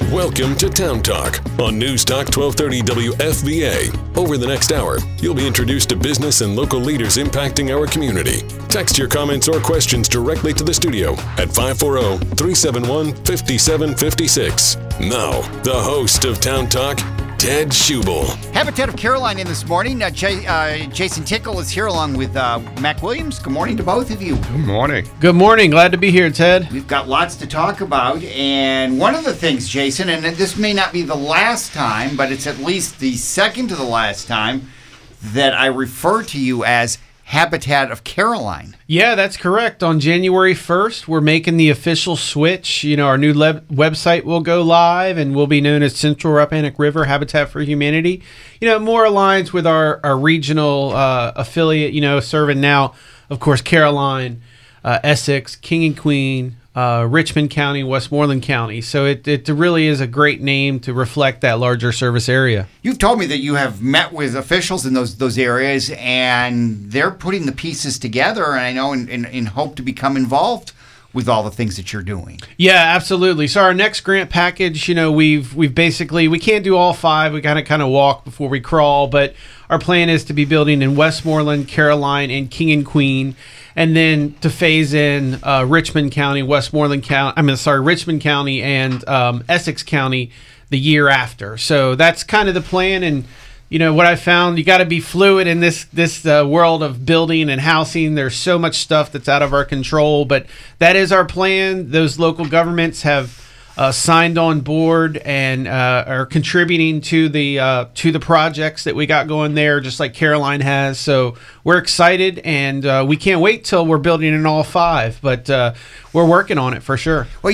Welcome to Town Talk on News Talk 1230 WFVA. Over the next hour, you'll be introduced to business and local leaders impacting our community. Text your comments or questions directly to the studio at 540-371-5756. Now, the host of Town Talk, Ted Schubel. Habitat of Caroline in this morning. Jason Tickle is here along with Mac Williams. Good morning to both of you. Good morning. Good morning. Glad to be here, Ted. We've got lots to talk about, and one of the things, Jason, and this may not be the last time, but it's at least the second to the last time that I refer to you as Habitat of Caroline. Yeah, that's correct. On January 1st, we're making the official switch. Our new website will go live, and we'll be known as Central Rappahannock River Habitat for Humanity. More aligns with our regional affiliate, serving now, of course, Caroline, Essex, King and Queen, Richmond County, Westmoreland County. So it really is a great name to reflect that larger service area. You've told me that you have met with officials in those areas, and they're putting the pieces together, and I know in hope to become involved with all the things that you're doing. Yeah, absolutely. So our next grant package, we've basically, we can't do all five. We gotta kind of walk before we crawl, but our plan is to be building in Westmoreland, Caroline, and King and Queen, and then to phase in Richmond County, Richmond County, and Essex County the year after. So that's kind of the plan. And what I found, you got to be fluid in this world of building and housing. There's so much stuff that's out of our control, but that is our plan. Those local governments have signed on board and are contributing to the projects that we got going there, just like Caroline has. So we're excited, and we can't wait till we're building in all five. But we're working on it for sure. Well,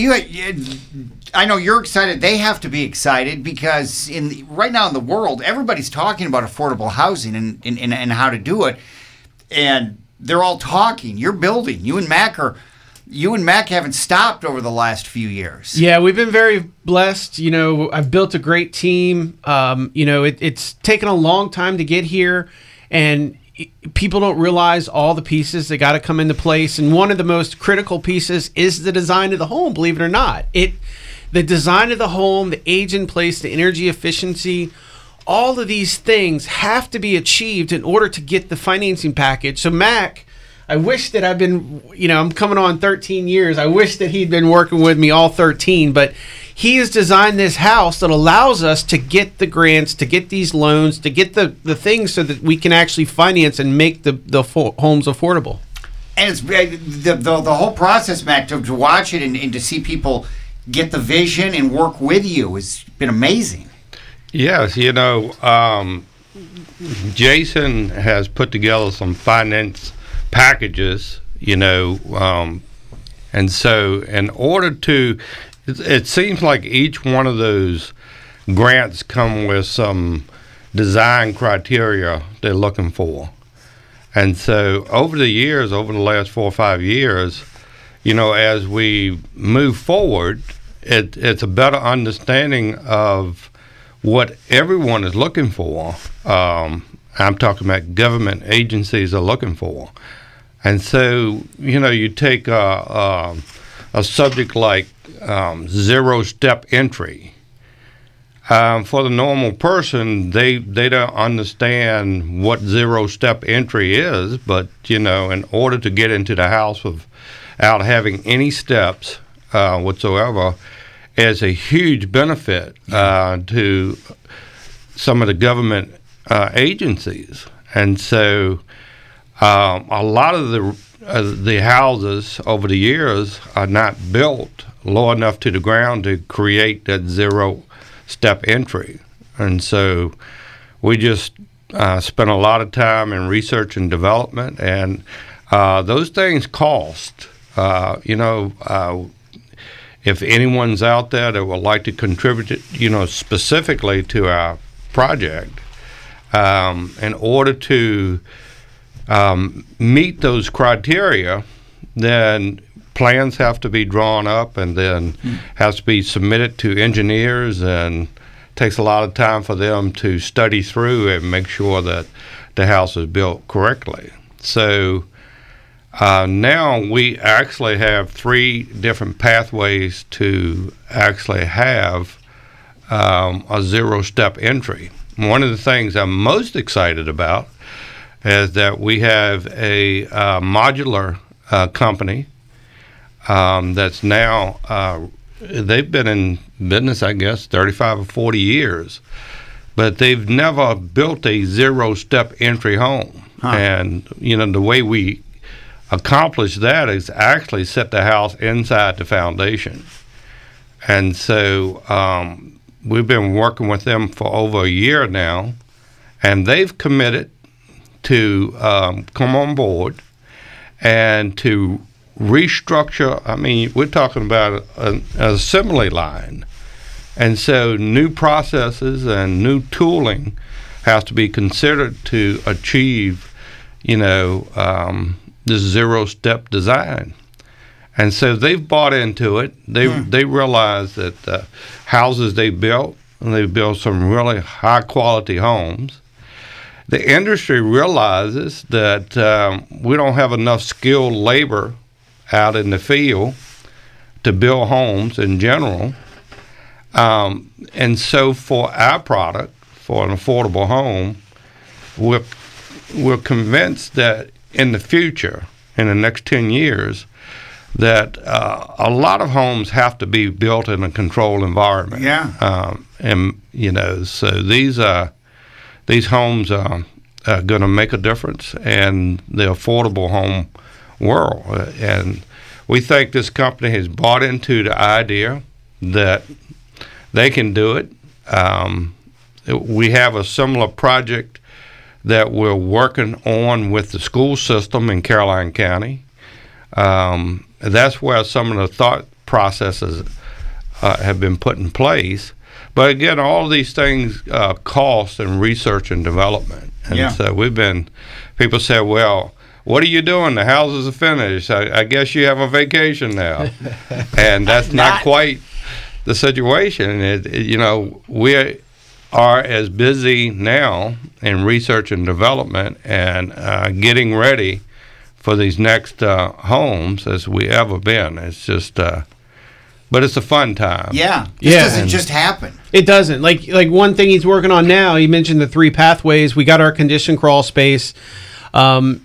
I know you're excited. They have to be excited because right now in the world, everybody's talking about affordable housing and how to do it, and they're all talking. You're building. You and Mac haven't stopped over the last few years. Yeah, we've been very blessed. I've built a great team. It's taken a long time to get here, and people don't realize all the pieces that got to come into place. And one of the most critical pieces is the design of the home, believe it or not. The design of the home, the age in place, the energy efficiency, all of these things have to be achieved in order to get the financing package. So Mac, I wish that I'm coming on 13 years. I wish that he'd been working with me all 13, but he has designed this house that allows us to get the grants, to get these loans, to get the things so that we can actually finance and make the homes affordable. And it's the whole process, Mac, to watch it and to see people get the vision and work with you has been amazing. Yes, Jason has put together some finance packages, and so in order to, it seems like each one of those grants come with some design criteria they're looking for. And so over the last 4 or 5 years, as we move forward, it's a better understanding of what everyone is looking for. I'm talking about government agencies are looking for. And so, you take a subject like zero-step entry. For the normal person, they don't understand what zero-step entry is, but, in order to get into the house without having any steps whatsoever is a huge benefit to some of the government agencies. And so a lot of the houses over the years are not built low enough to the ground to create that zero-step entry. And so we just spent a lot of time in research and development, and those things cost. If anyone's out there that would like to contribute, specifically to our project, in order to meet those criteria, then plans have to be drawn up and then has to be submitted to engineers, and takes a lot of time for them to study through and make sure that the house is built correctly. So now we actually have 3 different pathways to actually have a zero-step entry. One of the things I'm most excited about is that we have a modular company that's now, they've been in business, I guess, 35 or 40 years, but they've never built a zero-step entry home. And, the way we accomplish that is actually set the house inside the foundation. And so we've been working with them for over a year now, and they've committed to come on board and to restructure. I mean, we're talking about an assembly line. And so new processes and new tooling has to be considered to achieve, this zero-step design. And so they've bought into it. They realize that the houses they built, and they built some really high-quality homes. The industry realizes that we don't have enough skilled labor out in the field to build homes in general. And so for our product, for an affordable home, we're convinced that in the future, in the next 10 years, that a lot of homes have to be built in a controlled environment. Yeah. So these homes are going to make a difference in the affordable home world. And we think this company has bought into the idea that they can do it. We have a similar project that we're working on with the school system in Caroline County. That's where some of the thought processes have been put in place. But again, all of these things cost and research and development. And so people say, well, what are you doing? The houses are finished. I guess you have a vacation now. And that's not quite the situation. We are as busy now in research and development and getting ready for these next homes as we ever been. It's just, but it's a fun time. Yeah, this doesn't just happen. It doesn't. Like one thing he's working on now. He mentioned the 3 pathways. We got our condition crawl space, and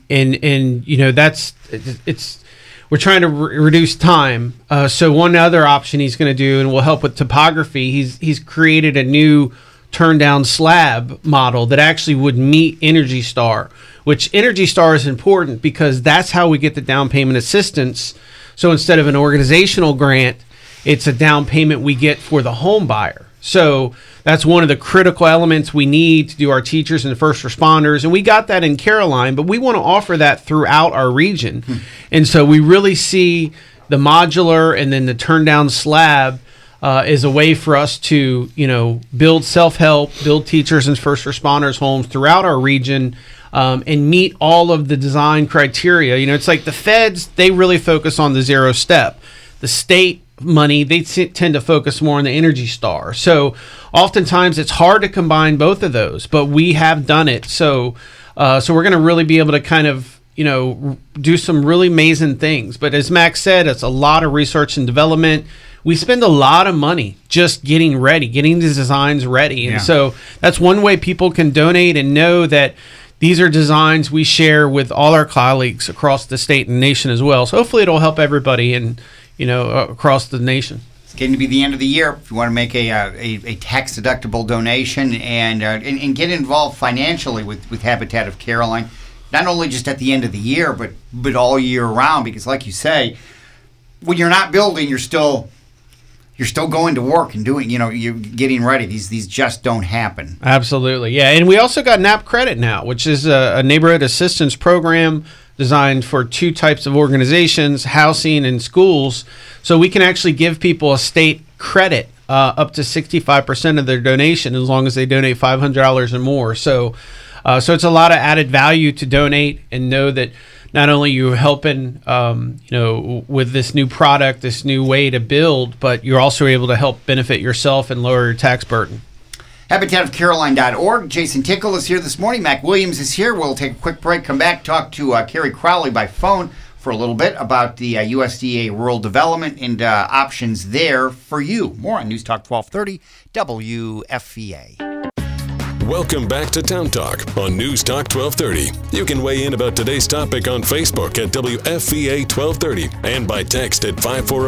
that's it's. We're trying to reduce time. So one other option he's going to do, and will help with topography. He's created a new turn down slab model that actually would meet Energy Star, which Energy Star is important because that's how we get the down payment assistance. So instead of an organizational grant, it's a down payment we get for the home buyer. So that's one of the critical elements we need to do our teachers and first responders. And we got that in Caroline, but we want to offer that throughout our region. And so we really see the modular and then the turn down slab is a way for us to, build self-help, build teachers and first responders homes throughout our region, and meet all of the design criteria. It's like the feds, they really focus on the zero step. The state money, they tend to focus more on the Energy Star. So oftentimes it's hard to combine both of those, but we have done it. So we're going to really be able to kind of, do some really amazing things. But as Max said, it's a lot of research and development. We spend a lot of money just getting ready, getting the designs ready. And so that's one way people can donate and know that these are designs we share with all our colleagues across the state and nation as well. So hopefully it'll help everybody and across the nation. It's getting to be the end of the year. If you want to make a tax-deductible donation and get involved financially with Habitat of Caroline, not only just at the end of the year, but all year round, because like you say, when you're not building, you're still going to work and doing, you're getting ready. These just don't happen. Absolutely. Yeah. And we also got NAP Credit now, which is a neighborhood assistance program designed for 2 types of organizations, housing and schools. So we can actually give people a state credit up to 65% of their donation as long as they donate $500 or more. So it's a lot of added value to donate and know that not only you're helping, with this new product, this new way to build, but you're also able to help benefit yourself and lower your tax burden. HabitatofCaroline.org. Jason Tickle is here this morning. Mac Williams is here. We'll take a quick break, come back, talk to Carrie Crowley by phone for for a little bit about the USDA rural development and options there for you. More on News Talk 1230 WFVA. Welcome back to Town Talk on News Talk 1230. You can weigh in about today's topic on Facebook at WFVA 1230 and by text at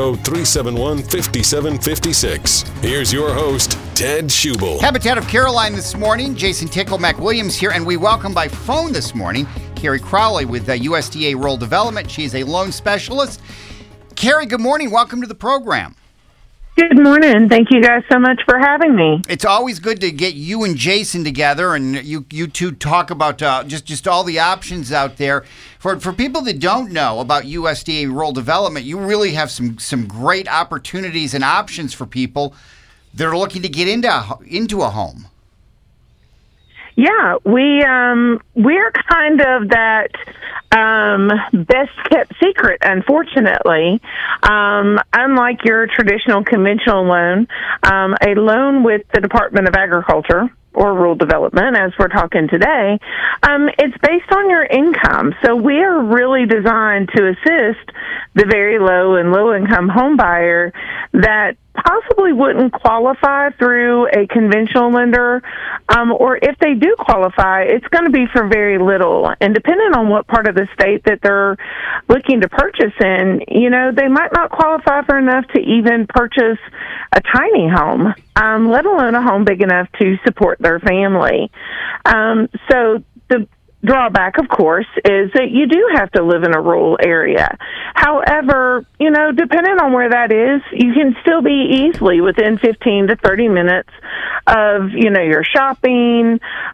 540-371-5756. Here's your host, Ted Schubel. Habitat of Caroline this morning. Jason Tickle, Mac Williams here, and we welcome by phone this morning Carrie Crowley with USDA Rural Development. She is a loan specialist. Carrie, good morning. Welcome to the program. Good morning. Thank you guys so much for having me. It's always good to get you and Jason together and you two talk about just all the options out there. For people that don't know about USDA Rural Development, you really have some great opportunities and options for people that are looking to get into a home. Yeah, we're kind of that best kept secret, unfortunately. Unlike your traditional conventional loan, a loan with the Department of Agriculture or Rural Development, as we're talking today, it's based on your income. So we are really designed to assist the very low and low income home buyer that possibly wouldn't qualify through a conventional lender, or if they do qualify, it's going to be for very little. And depending on what part of the state that they're looking to purchase in, they might not qualify for enough to even purchase a tiny home, let alone a home big enough to support their family. So the drawback, of course, is that you do have to live in a rural area. However, depending on where that is, you can still be easily within 15 to 30 minutes of, your shopping,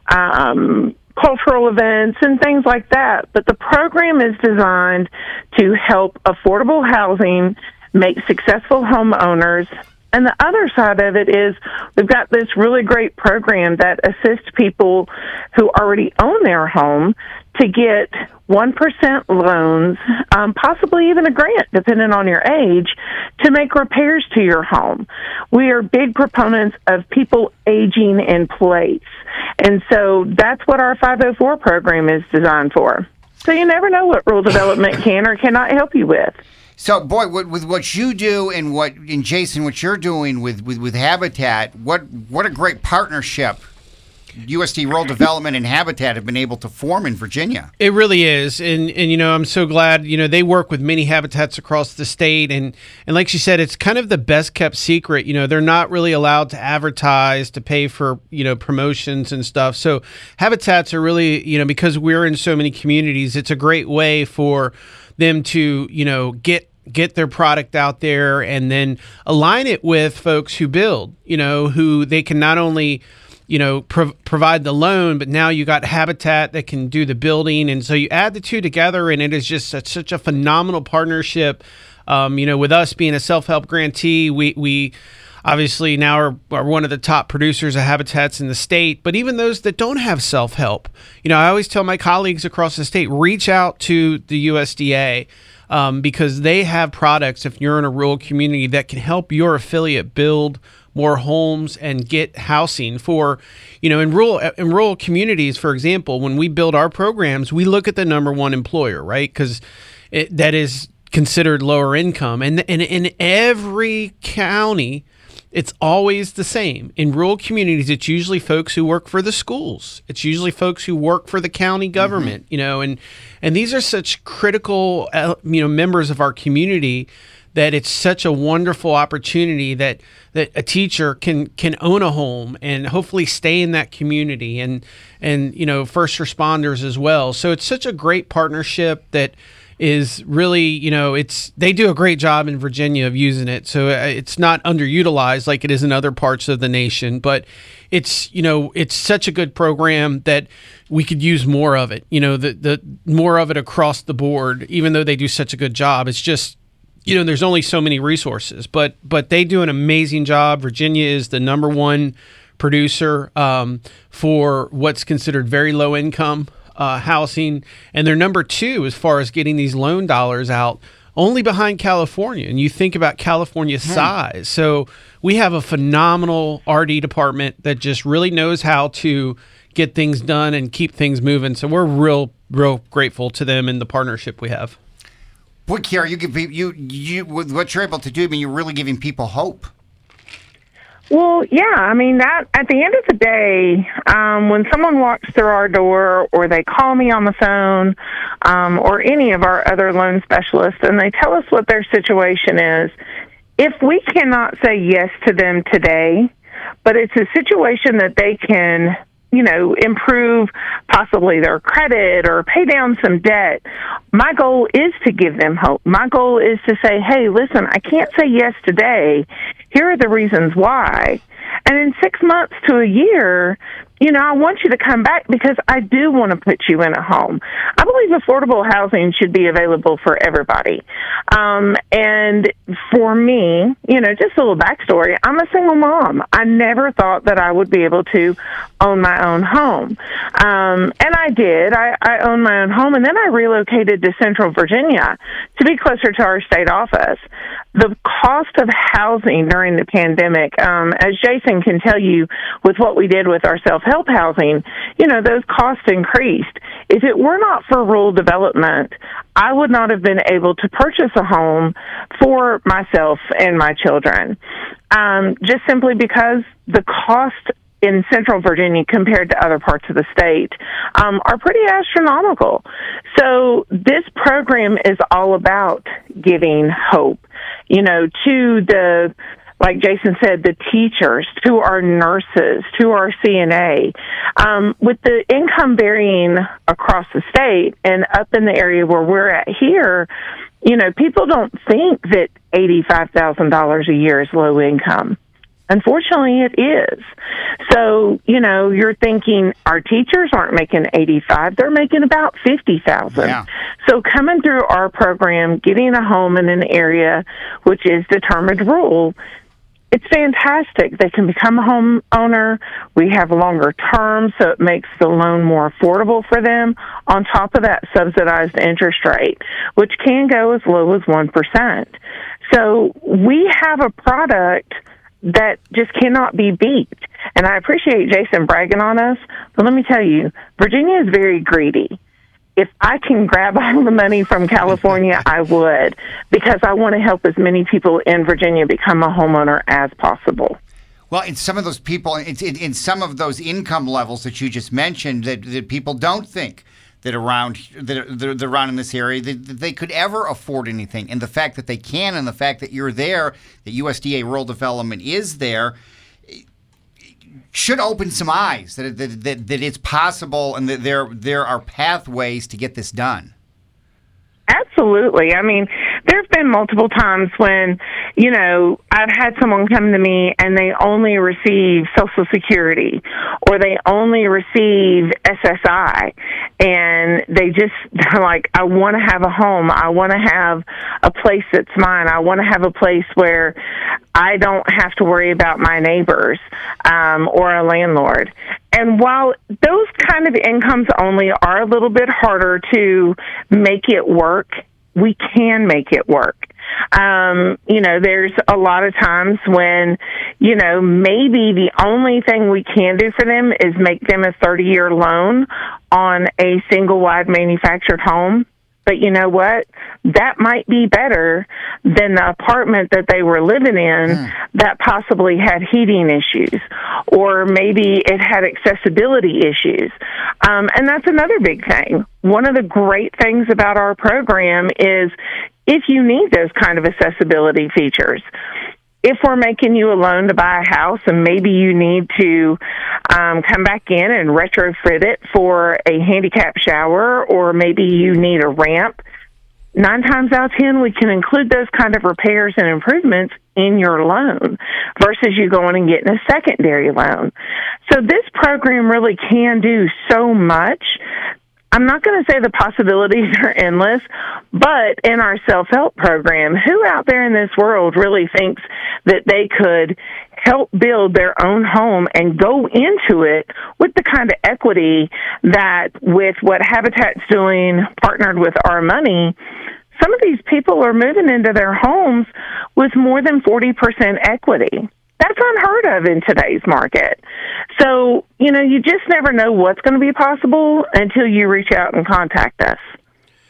cultural events, and things like that. But the program is designed to help affordable housing make successful homeowners. And the other side of it is we've got this really great program that assists people who already own their home to get 1% loans, possibly even a grant, depending on your age, to make repairs to your home. We are big proponents of people aging in place. And so that's what our 504 program is designed for. So you never know what rural development can or cannot help you with. So, boy, with what you do and Jason, what you're doing with Habitat, what a great partnership USD Rural Development and Habitat have been able to form in Virginia. It really is, and I'm so glad. They work with many habitats across the state, and like she said, it's kind of the best kept secret. They're not really allowed to advertise, to pay for promotions and stuff. So habitats are really because we're in so many communities, it's a great way for them to get their product out there and then align it with folks who build, who they can not only provide the loan, but now you got Habitat that can do the building. And so you add the two together, and it is just such a phenomenal partnership. With us being a self-help grantee, we obviously now are one of the top producers of habitats in the state. But even those that don't have self-help, I always tell my colleagues across the state, reach out to the USDA because they have products, if you're in a rural community, that can help your affiliate build more homes and get housing for, in rural communities. For example, when we build our programs, we look at the number one employer, right? Because that is considered lower income. And in every county, it's always the same. In rural communities, it's usually folks who work for the schools. It's usually folks who work for the county government, and these are such critical, members of our community that it's such a wonderful opportunity that a teacher can own a home and hopefully stay in that community and first responders as well. So it's such a great partnership that is really, they do a great job in Virginia of using it. So it's not underutilized like it is in other parts of the nation, but it's such a good program that we could use more of it, the more of it across the board, even though they do such a good job. It's just, there's only so many resources, but they do an amazing job. Virginia is the number one producer for what's considered very low income housing, and they're number two as far as getting these loan dollars out, only behind California. And you think about California's size. So we have a phenomenal RD department that just really knows how to get things done and keep things moving. So we're real grateful to them and the partnership we have. Boy, Kiara, you give you with what you're able to do. I mean, you're really giving people hope. Well, yeah, I mean, that at the end of the day, when someone walks through our door or they call me on the phone or any of our other loan specialists and they tell us what their situation is, if we cannot say yes to them today, but it's a situation that they can, improve possibly their credit or pay down some debt, my goal is to give them hope. My goal is to say, hey, listen, I can't say yes today. Here are the reasons why. And in 6 months to a year, I want you to come back because I do want to put you in a home. I believe affordable housing should be available for everybody. And for me, just a little backstory, I'm a single mom. I never thought that I would be able to own my own home. And I did. I owned my own home, and then I relocated to Central Virginia to be closer to our state office. The cost of housing during the pandemic, as Jason can tell you with what we did with our self-help housing, those costs increased. If it were not for rural development, I would not have been able to purchase a home for myself and my children, just simply because the cost in Central Virginia compared to other parts of the state are pretty astronomical. So this program is all about giving hope, to the, like Jason said, the teachers, to our nurses, to our CNA. With the income varying across the state and up in the area where we're at here, people don't think that $85,000 a year is low income. Unfortunately, it is. So, you're thinking our teachers aren't making 85, they're making about 50,000. Yeah. So coming through our program, getting a home in an area which is determined rural, it's fantastic. They can become a homeowner. We have longer terms, so it makes the loan more affordable for them. On top of that, subsidized interest rate, which can go as low as 1%. So we have a product that just cannot be beat. And I appreciate Jason bragging on us, but let me tell you, Virginia is very greedy. If I can grab all the money from California, I would, because I want to help as many people in Virginia become a homeowner as possible. Well, in some of those people, in some of those income levels that you just mentioned, that people don't think that around in this area that they could ever afford anything, and the fact that they can, and the fact that you're there, that USDA Rural Development is there, should open some eyes that it's possible, and that there are pathways to get this done. Absolutely. I mean, there have been multiple times when, I've had someone come to me and they only receive Social Security or they only receive SSI, and they're like, I want to have a home. I want to have a place that's mine. I want to have a place where I don't have to worry about my neighbors or a landlord. And while those kind of incomes only are a little bit harder to make it work, we can make it work. There's a lot of times when, maybe the only thing we can do for them is make them a 30-year loan on a single-wide manufactured home. But you know what? That might be better than the apartment that they were living in that possibly had heating issues, or maybe it had accessibility issues. And that's another big thing. One of the great things about our program is if you need those kind of accessibility features, if we're making you a loan to buy a house and maybe you need to come back in and retrofit it for a handicap shower, or maybe you need a ramp, 9 times out of 10, we can include those kind of repairs and improvements in your loan versus you going and getting a secondary loan. So this program really can do so much. I'm not going to say the possibilities are endless, but in our self-help program, who out there in this world really thinks that they could help build their own home and go into it with the kind of equity that with what Habitat's doing, partnered with Our Money, some of these people are moving into their homes with more than 40% equity. That's unheard of in today's market. So, you just never know what's going to be possible until you reach out and contact us.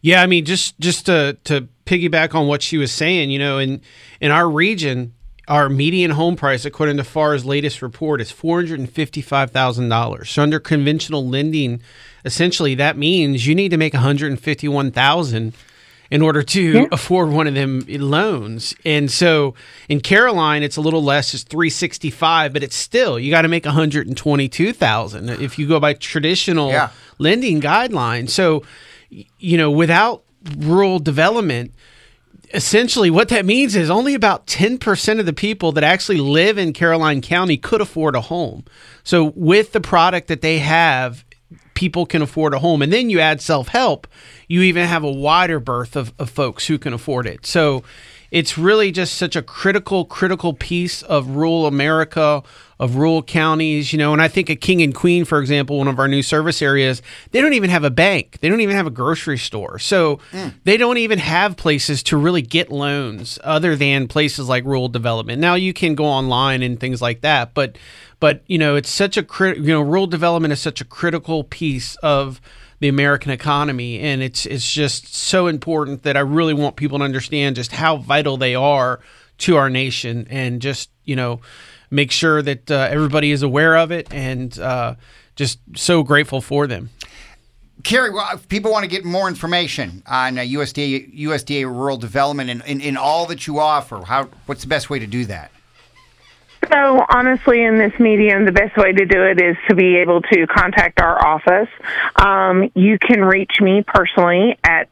Yeah, I mean, just to piggyback on what she was saying, in our region, our median home price, according to FAR's latest report, is $455,000. So under conventional lending, essentially that means you need to make $151,000 in order to afford one of them loans. And so in Caroline, it's a little less, it's $365,000, but it's still, you got to make $122,000 if you go by traditional lending guidelines. So, without rural development, essentially what that means is only about 10% of the people that actually live in Caroline County could afford a home. So with the product that they have, people can afford a home. And then you add self-help, you even have a wider berth of folks who can afford it. So it's really just such a critical piece of rural America, of rural counties, and I think at King and Queen, for example, one of our new service areas, they don't even have a bank. They don't even have a grocery store. So they don't even have places to really get loans other than places like rural development. Now you can go online and things like that, but it's such a rural development is such a critical piece of the American economy, and it's just so important that I really want people to understand just how vital they are to our nation, and just make sure that everybody is aware of it, and just so grateful for them. Carrie, well, if people want to get more information on USDA rural development and all that you offer, what's the best way to do that? So honestly, in this medium, the best way to do it is to be able to contact our office. You can reach me personally at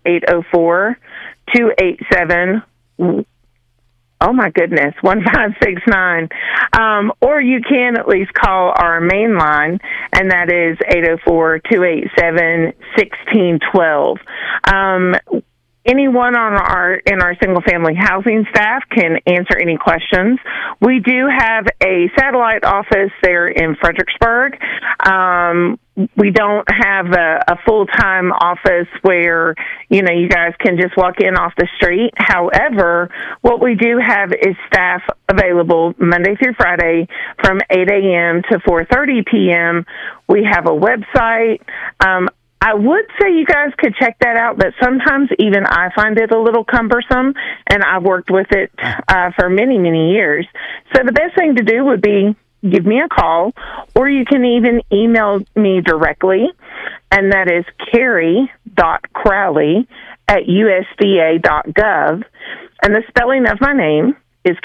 804-287 1569. Or you can at least call our main line, and that is 804-287-1612. Anyone in our single-family housing staff can answer any questions. We do have a satellite office there in Fredericksburg. We don't have a full-time office where, you guys can just walk in off the street. However, what we do have is staff available Monday through Friday from 8 a.m. to 4:30 p.m. We have a website. I would say you guys could check that out, but sometimes even I find it a little cumbersome, and I've worked with it for many, many years. So the best thing to do would be give me a call, or you can even email me directly, and that is Kerry.Crowley@USDA.gov. And the spelling of my name is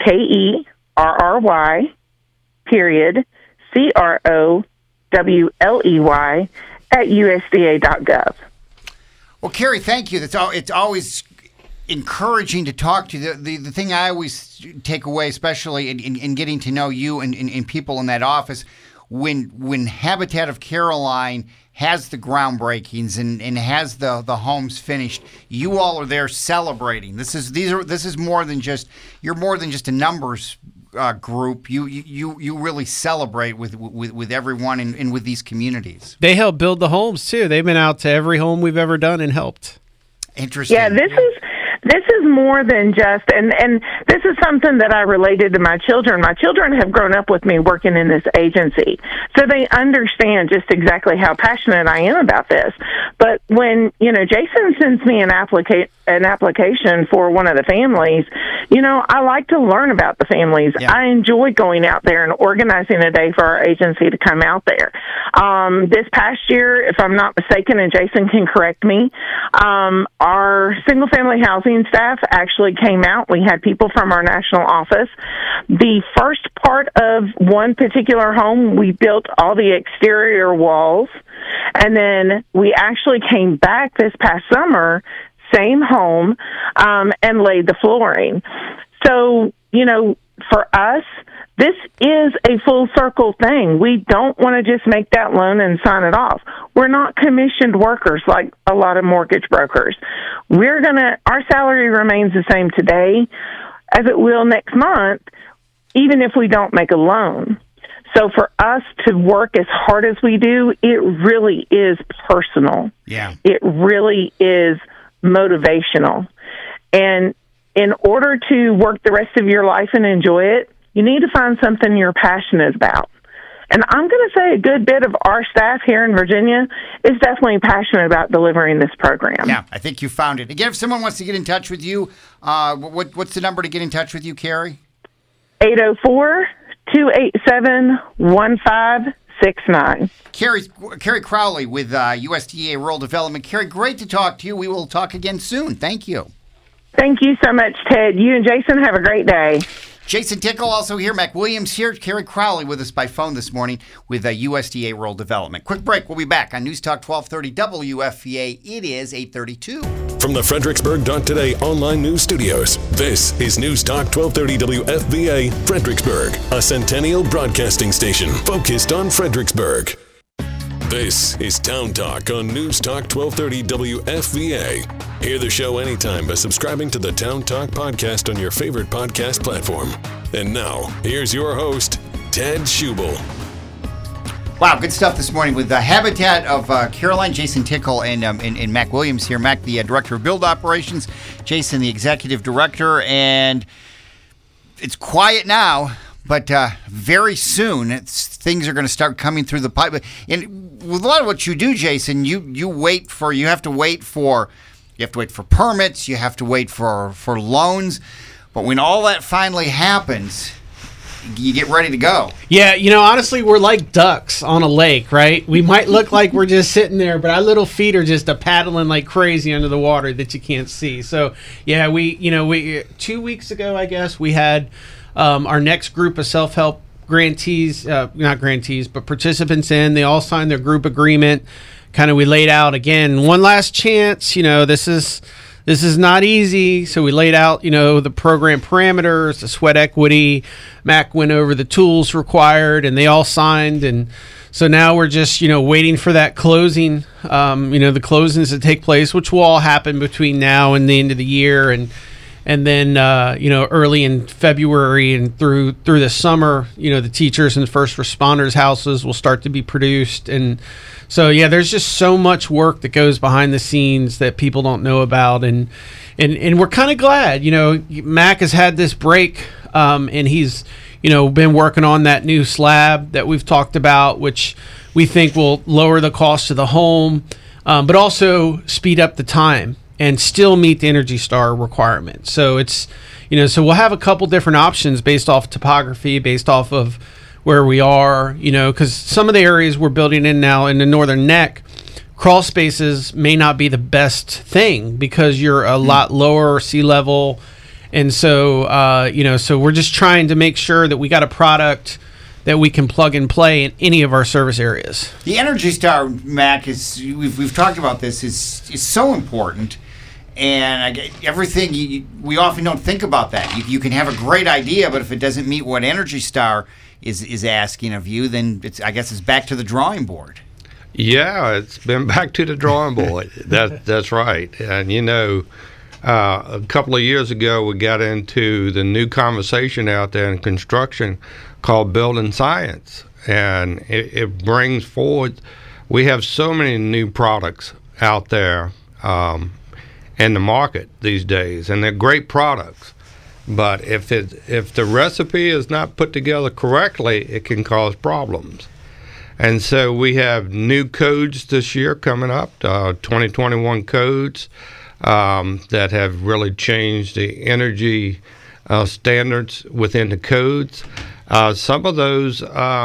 KERRY.CROWLEY @USDA.gov. Well, Carrie, thank you. It's always encouraging to talk to you. The thing I always take away, especially in getting to know you and people in that office, when Habitat of Caroline has the groundbreakings and has the homes finished, you all are there celebrating. This is more than just, you're more than just a numbers group. You really celebrate with everyone and with these communities. They help build the homes too. They've been out to every home we've ever done and helped. Interesting. Yeah, this is more than just, and this is something that I related to my children. My children have grown up with me working in this agency, so they understand just exactly how passionate I am about this. But when, Jason sends me an application for one of the families, I like to learn about the families. Yeah. I enjoy going out there and organizing a day for our agency to come out there. This past year, if I'm not mistaken, and Jason can correct me, our single-family housing staff actually came out. We had people from our national office. The first part of one particular home, we built all the exterior walls, and then we actually came back this past summer, same home, and laid the flooring. So, for us, this is a full circle thing. We don't want to just make that loan and sign it off. We're not commissioned workers like a lot of mortgage brokers. Our salary remains the same today as it will next month, even if we don't make a loan. So for us to work as hard as we do, it really is personal. Yeah. It really is motivational. And in order to work the rest of your life and enjoy it, you need to find something you're passionate about. And I'm going to say a good bit of our staff here in Virginia is definitely passionate about delivering this program. Yeah, I think you found it. Again, if someone wants to get in touch with you, what's the number to get in touch with you, Carrie? 804-287-1569. Carrie Crowley with USDA Rural Development. Carrie, great to talk to you. We will talk again soon. Thank you. Thank you so much, Ted. You and Jason have a great day. Jason Tickle also here. Mac Williams here. Carrie Crowley with us by phone this morning with USDA Rural Development. Quick break. We'll be back on News Talk 1230 WFVA. It is 8:32. From the Fredericksburg.Today online news studios, this is News Talk 1230 WFVA Fredericksburg, a Centennial broadcasting station focused on Fredericksburg. This is Town Talk on News Talk 1230 WFVA. Hear the show anytime by subscribing to the Town Talk podcast on your favorite podcast platform. And now, here's your host, Ted Schubel. Wow, good stuff this morning with the Habitat of Caroline, Jason Tickle, and Mac Williams here. Mac, the Director of Build Operations, Jason, the Executive Director, and it's quiet now. But very soon, things are going to start coming through the pipe. And with a lot of what you do, Jason, you have to wait for permits, you have to wait for loans. But when all that finally happens, you get ready to go. Yeah, honestly, we're like ducks on a lake, right? We might look like we're just sitting there, but our little feet are just paddling like crazy under the water that you can't see. So, yeah, we 2 weeks ago, I guess, we had our next group of self-help grantees, not grantees, but participants in. They all signed their group agreement. Kind of we laid out, again, one last chance. This is not easy. So we laid out, the program parameters, the sweat equity. Mac went over the tools required, and they all signed. And so now we're just, waiting for that closing, the closings to take place, which will all happen between now and the end of the year. And then, early in February and through the summer, the teachers and first responders' houses will start to be produced. And so, yeah, there's just so much work that goes behind the scenes that people don't know about. And we're kind of glad, Mac has had this break, and he's, been working on that new slab that we've talked about, which we think will lower the cost of the home, but also speed up the time and still meet the Energy Star requirement. So it's, so we'll have a couple different options based off topography, based off of where we are, because some of the areas we're building in now in the Northern Neck, crawl spaces may not be the best thing because you're a lot lower sea level. And so, so we're just trying to make sure that we got a product that we can plug and play in any of our service areas. The Energy Star, Mac, we've talked about this, is so important. And we often don't think about that. You can have a great idea, but if it doesn't meet what Energy Star is asking of you, then I guess it's back to the drawing board. Yeah, it's been back to the drawing board. That's right. And a couple of years ago, we got into the new conversation out there in construction called building science, and it brings forward. We have so many new products out there in the market these days, and they're great products. But if the recipe is not put together correctly, it can cause problems. And so we have new codes this year coming up, 2021 codes that have really changed the energy standards within the codes. Some of those,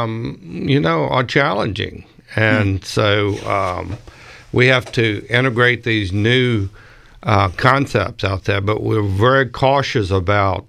are challenging. And so we have to integrate these new concepts out there, but we're very cautious about,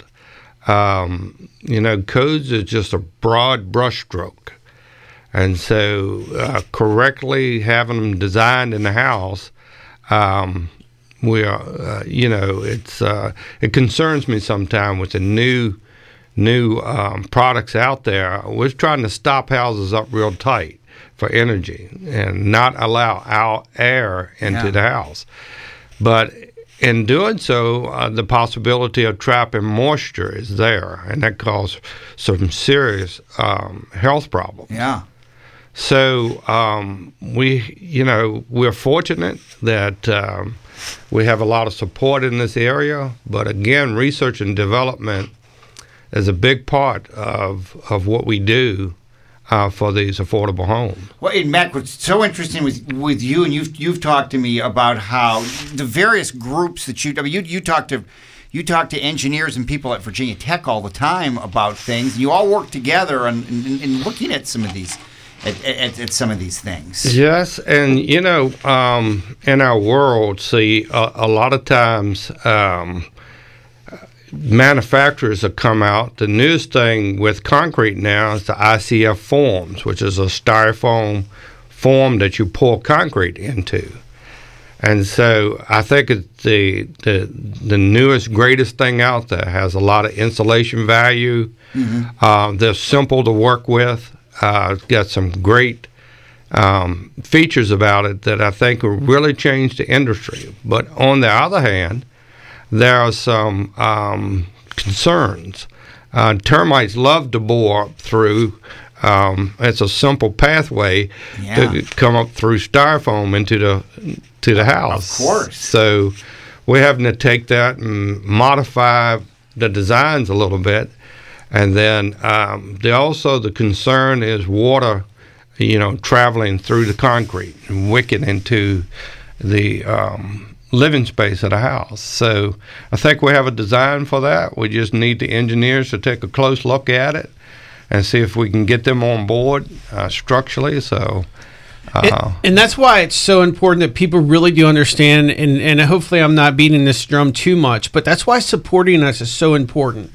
codes is just a broad brushstroke. And so correctly having them designed in the house, we are, it concerns me sometimes with the new products out there. We're trying to stop houses up real tight for energy and not allow air into the house. But in doing so, the possibility of trapping moisture is there, and that causes some serious health problems. Yeah. So we're fortunate that we have a lot of support in this area, but again, research and development is a big part of what we do for these affordable homes. Well, and Mac, what's so interesting with you, and you've talked to me about how the various groups that you talk to engineers and people at Virginia Tech all the time about things. And you all work together in looking at some of these at some of these things. Yes, and in our world, see, a lot of times manufacturers have come out. The newest thing with concrete now is the ICF forms, which is a styrofoam form that you pour concrete into. And so I think it's the newest, greatest thing out there. Has a lot of insulation value. Mm-hmm. They're simple to work with. It's got some great features about it that I think will really change the industry. But on the other hand, there are some concerns. Termites love to bore up through. It's a simple pathway to come up through styrofoam into the house. Of course. So we're having to take that and modify the designs a little bit. And then the concern is water, traveling through the concrete and wicking into the living space of the house. So I think we have a design for that. We just need the engineers to take a close look at it and see if we can get them on board structurally. So, and that's why it's so important that people really do understand. And hopefully, I'm not beating this drum too much, but that's why supporting us is so important.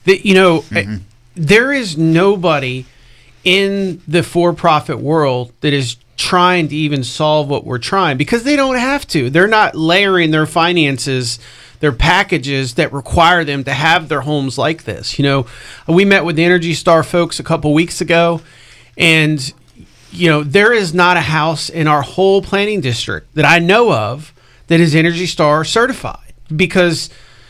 That there is nobody in the for-profit world that is trying to even solve what we're trying, because they don't have to. They're not layering their finances, their packages that require them to have their homes like this. We met with the Energy Star folks a couple weeks ago, and there is not a house in our whole planning district that I know of that is Energy Star certified, because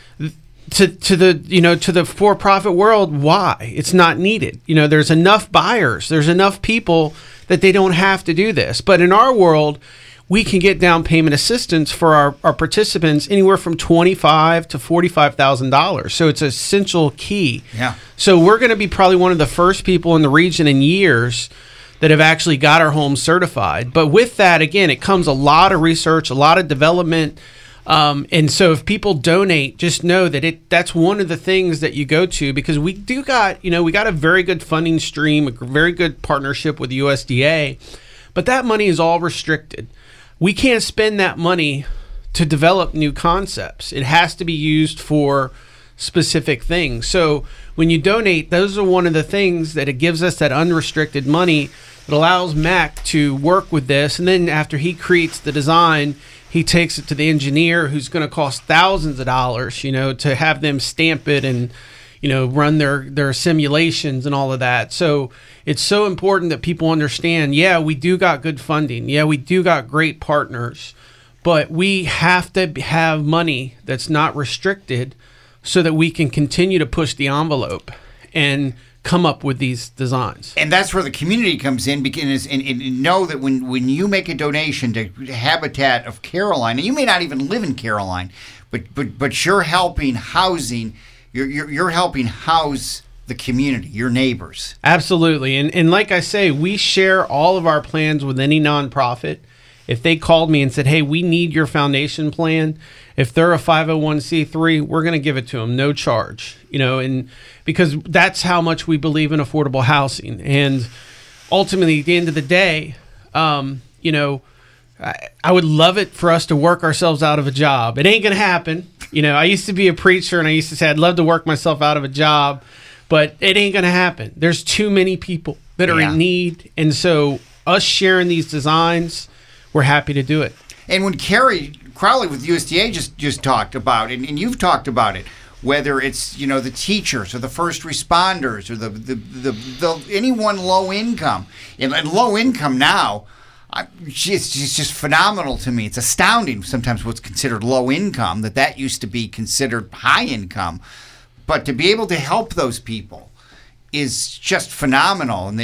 to the for-profit world, why? It's not needed. There's enough buyers, there's enough people that they don't have to do this. But in our world, we can get down payment assistance for our participants anywhere from $25,000 to $45,000. So it's an essential key. Yeah. So we're going to be probably one of the first people in the region in years that have actually got our homes certified. But with that, again, it comes a lot of research, a lot of development. And so if people donate, just know that that's one of the things that you go to, because we got a very good funding stream, a very good partnership with the USDA, but that money is all restricted. We can't spend that money to develop new concepts. It has to be used for specific things. So when you donate, those are one of the things that it gives us, that unrestricted money that allows Mac to work with this. And then after he creates the design, he takes it to the engineer, who's going to cost thousands of dollars, to have them stamp it and, run their simulations and all of that. So it's so important that people understand, we do got good funding. Yeah, we do got great partners, but we have to have money that's not restricted so that we can continue to push the envelope and come up with these designs. And that's where the community comes in, because and know that when you make a donation to Habitat of Caroline, and you may not even live in Caroline, but you're helping housing, you're helping house the community, your neighbors. Absolutely. And like I say, we share all of our plans with any nonprofit. If they called me and said, hey, we need your foundation plan, if they're a 501c3, we're going to give it to them, no charge, and because that's how much we believe in affordable housing. And ultimately, at the end of the day, I would love it for us to work ourselves out of a job. It ain't going to happen. I used to be a preacher, and I used to say I'd love to work myself out of a job, but it ain't going to happen. There's too many people that are in need. And so us sharing these designs, we're happy to do it. And when Carrie Crowley with USDA just talked about it, and you've talked about it, whether it's the teachers or the first responders or the anyone low income, and low income now, it's just phenomenal to me. It's astounding sometimes what's considered low income, that used to be considered high income, but to be able to help those people is just phenomenal.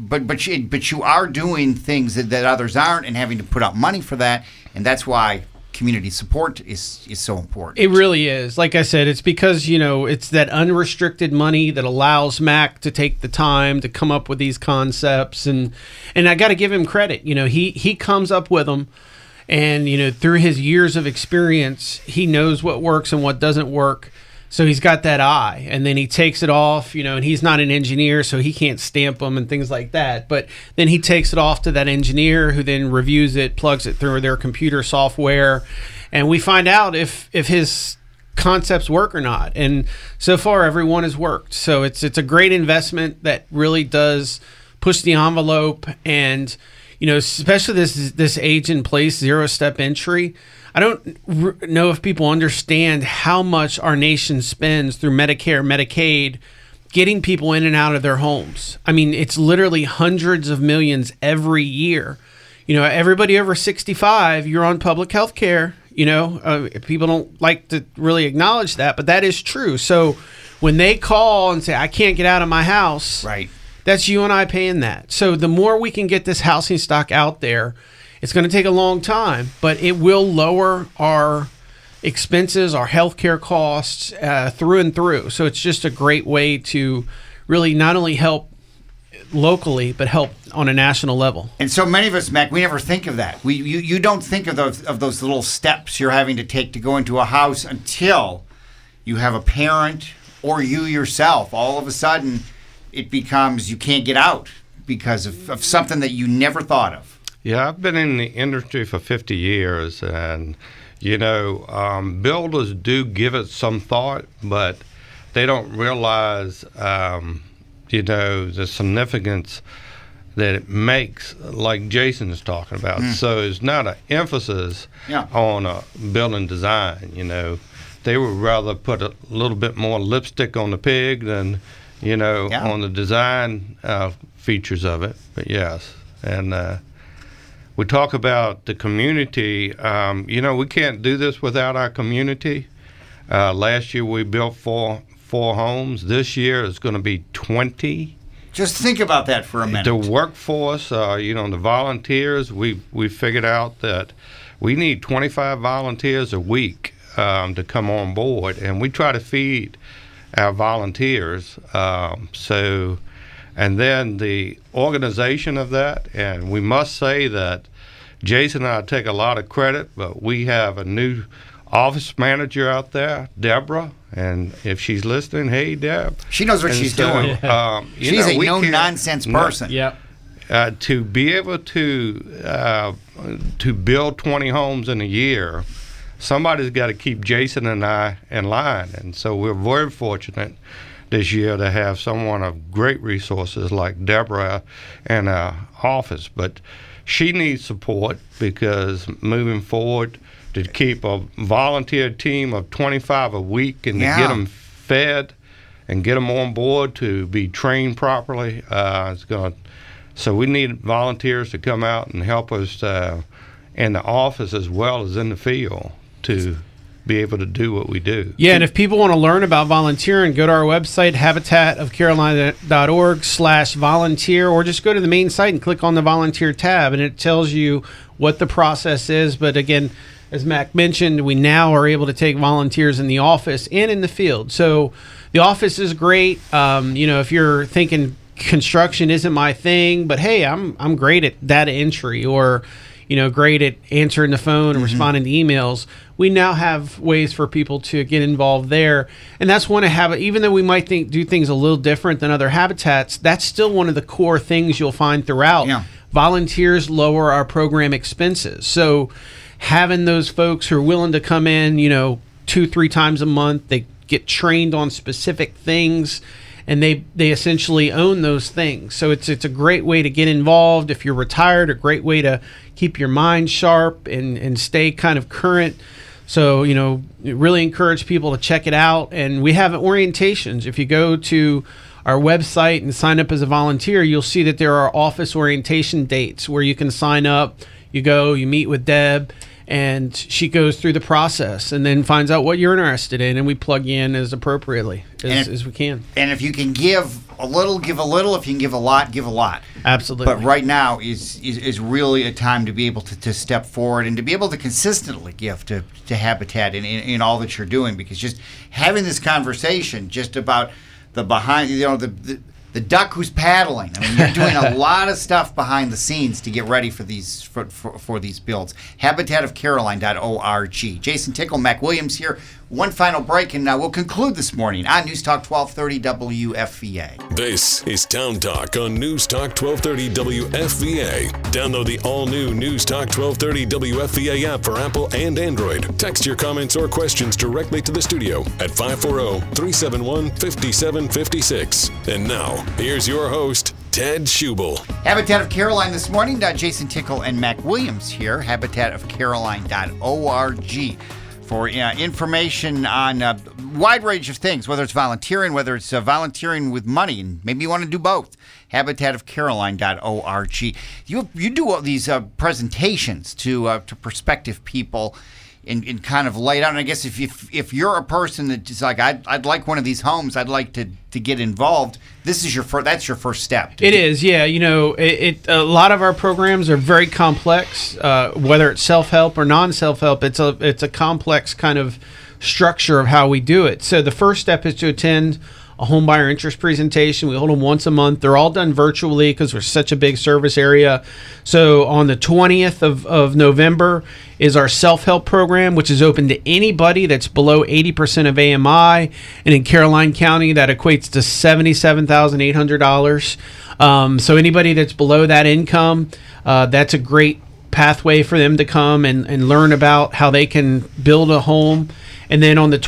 But you are doing things that others aren't, and having to put out money for that, and that's why community support is so important. It really is. Like I said, it's because, it's that unrestricted money that allows Mac to take the time to come up with these concepts. And I got to give him credit. He comes up with them. And, through his years of experience, he knows what works and what doesn't work. So he's got that eye, and then he takes it off, and he's not an engineer, so he can't stamp them and things like that. But then he takes it off to that engineer who then reviews it, plugs it through their computer software, and we find out if his concepts work or not. And so far, everyone has worked. So it's a great investment that really does push the envelope, and especially this age in place, 0-step entry. I don't know if people understand how much our nation spends through Medicare, Medicaid, getting people in and out of their homes. I mean, it's literally hundreds of millions every year. Everybody over 65, you're on public health care. People don't like to really acknowledge that, but that is true. So when they call and say, I can't get out of my house, right, that's you and I paying that. So the more we can get this housing stock out there, it's going to take a long time, but it will lower our expenses, our healthcare costs through and through. So it's just a great way to really not only help locally, but help on a national level. And so many of us, Mac, we never think of that. You don't think of those little steps you're having to take to go into a house until you have a parent or you yourself. All of a sudden, it becomes you can't get out because of something that you never thought of. Yeah, I've been in the industry for 50 years, and, builders do give it some thought, but they don't realize, the significance that it makes, like Jason is talking about. So it's not an emphasis on a building design, They would rather put a little bit more lipstick on the pig than, on the design features of it. But yes, and we talk about the community. We can't do this without our community. Last year we built four homes. This year it's going to be 20. Just think about that for a minute. The workforce, the volunteers, we figured out that we need 25 volunteers a week to come on board, and we try to feed our volunteers. And then the organization of that, and we must say that Jason and I take a lot of credit, but we have a new office manager out there, Deborah, and if she's listening, hey, Deb. She knows what she's doing. She's a no-nonsense person. Yep. To be able to build 20 homes in a year, somebody's got to keep Jason and I in line, and so we're very fortunate this year to have someone of great resources like Deborah in our office. But she needs support because moving forward, to keep a volunteer team of 25 a week and to get them fed and get them on board to be trained properly, so we need volunteers to come out and help us in the office as well as in the field to be able to do what we do. Yeah, and if people want to learn about volunteering, go to our website, habitatofcarolina.org/volunteer, or just go to the main site and click on the volunteer tab, and it tells you what the process is. But again, as Mac mentioned, we now are able to take volunteers in the office and in the field. So the office is great. If you're thinking construction isn't my thing, but hey, I'm great at data entry, or great at answering the phone and responding to emails. We now have ways for people to get involved there. And that's one of habit, even though we might do things a little different than other habitats, that's still one of the core things you'll find throughout. Yeah. Volunteers lower our program expenses. So having those folks who are willing to come in, 2-3 times a month, they get trained on specific things, and they essentially own those things. So it's a great way to get involved. If you're retired, a great way to keep your mind sharp and stay kind of current. So, really encourage people to check it out. And we have orientations. If you go to our website and sign up as a volunteer, you'll see that there are office orientation dates where you can sign up. You go, you meet with Deb, and she goes through the process and then finds out what you're interested in, and we plug you in as appropriately as we can. And if you can give a little, give a little. If you can give a lot, give a lot. Absolutely. But right now is really a time to be able to step forward and to be able to consistently give to Habitat in all that you're doing, because just having this conversation just about the behind, the duck who's paddling. I mean, you're doing a lot of stuff behind the scenes to get ready for these for these builds. Habitatofcaroline.org. Jason Tickle, Mac Williams here. One final break, and we'll conclude this morning on News Talk 1230 WFVA. This is Town Talk on News Talk 1230 WFVA. Download the all-new News Talk 1230 WFVA app for Apple and Android. Text your comments or questions directly to the studio at 540-371-5756. And now, here's your host, Ted Schubel. Habitat of Caroline this morning. Jason Tickle and Mac Williams here. Habitatofcaroline.org. For information on a wide range of things, whether it's volunteering, whether it's volunteering with money, and maybe you want to do both. Habitatofcaroline.org. You do all these presentations to prospective people and kind of lay it out. And I guess if you're a person that's like, I'd like one of these homes, I'd like to get involved, this is that's your first step. It is, yeah. A lot of our programs are very complex, whether it's self-help or non-self-help. It's a complex kind of structure of how we do it. So the first step is to attend a home buyer interest presentation. We hold them once a month. They're all done virtually because we're such a big service area. So on the 20th of November is our self-help program, which is open to anybody that's below 80% of AMI. And in Caroline County, that equates to $77,800. So anybody that's below that income, that's a great pathway for them to come and learn about how they can build a home. And then on the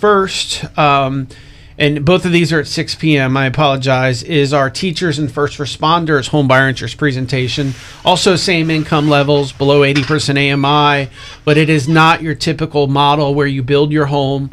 21st, and both of these are at 6 p.m., I apologize, is our teachers and first responders home buyer interest presentation. Also same income levels, below 80% AMI, but it is not your typical model where you build your home.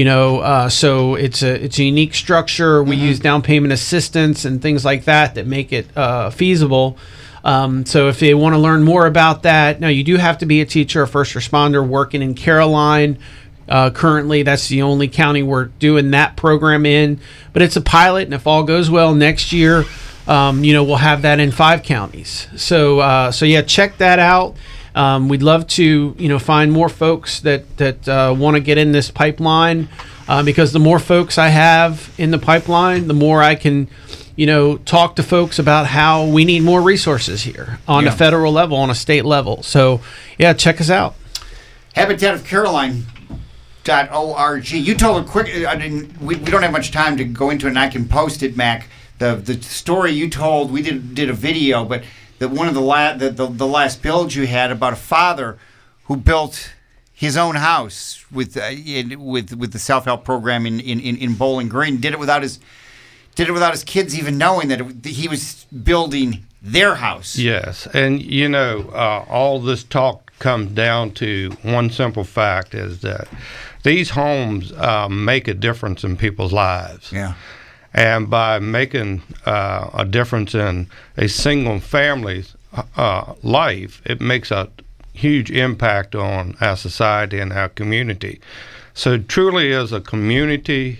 So it's a unique structure. We use down payment assistance and things like that make it feasible. So if they want to learn more about that, now you do have to be a teacher or first responder working in Caroline. Currently, that's the only county we're doing that program in, but it's a pilot, and if all goes well next year, we'll have that in 5 counties. So yeah, check that out. We'd love to, find more folks that want to get in this pipeline, because the more folks I have in the pipeline, the more I can, talk to folks about how we need more resources here on a federal level, on a state level. So yeah, check us out. Habitat of Caroline. .org. You told a quick. We don't have much time to go into it, and I can post it, Mac. The story you told. We did a video, but one of the last builds you had about a father who built his own house with the self-help program in Bowling Green. Did it without his kids even knowing that he was building their house. Yes, and all this talk comes down to one simple fact, is that these homes make a difference in people's lives. Yeah. And by making a difference in a single family's life, it makes a huge impact on our society and our community. So it truly is a community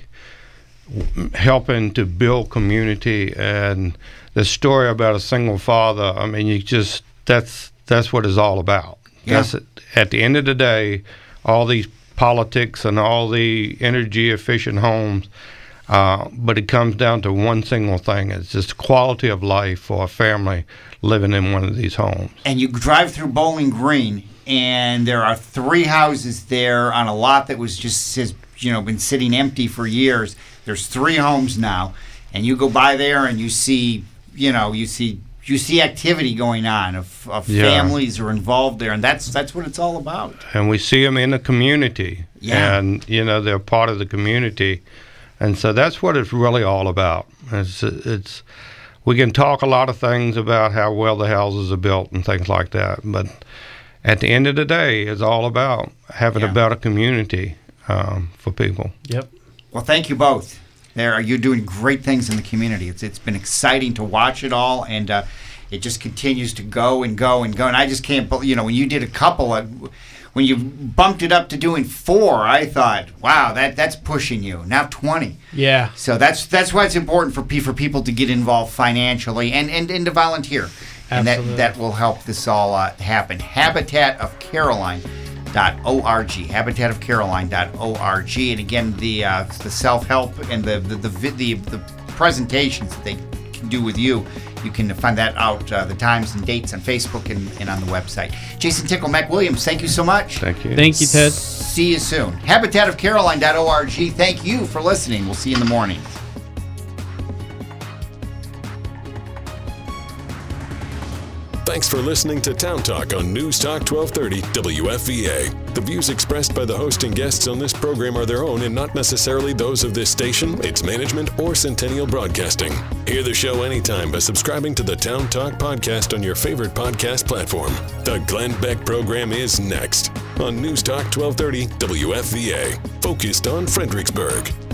helping to build community. And the story about a single father, I mean, that's what it's all about. Yeah. At the end of the day, all these politics and all the energy efficient homes, but it comes down to one single thing. It's just quality of life for a family living in one of these homes. And you drive through Bowling Green, and there are 3 houses there on a lot that was been sitting empty for years. There's 3 homes now, and you go by there and you see activity going on of families are involved there, and that's what it's all about. And we see them in the community, and they're part of the community, and so that's what it's really all about. It's we can talk a lot of things about how well the houses are built and things like that, but at the end of the day, it's all about having a better community for people. Yep. Well, thank you both. You're doing great things in the community. It's been exciting to watch it all, and it just continues to go and go and go. And I just can't believe, when you did a couple of, when you bumped it up to doing 4, I thought, wow, that's pushing you. Now 20. Yeah. So that's why it's important for people to get involved financially and to volunteer. Absolutely. And that will help this all happen. Habitatofcaroline.org. Habitatofcaroline.org. And again, the self-help and the presentations that they can do with you. You can find that out, the times and dates on Facebook and on the website. Jason Tickle, Mac Williams, thank you so much. Thank you. Thank you, Ted. See you soon. Habitatofcaroline.org. Thank you for listening. We'll see you in the morning. Thanks for listening to Town Talk on News Talk 1230 WFVA. The views expressed by the host and guests on this program are their own and not necessarily those of this station, its management, or Centennial Broadcasting. Hear the show anytime by subscribing to the Town Talk podcast on your favorite podcast platform. The Glenn Beck program is next on News Talk 1230 WFVA, focused on Fredericksburg.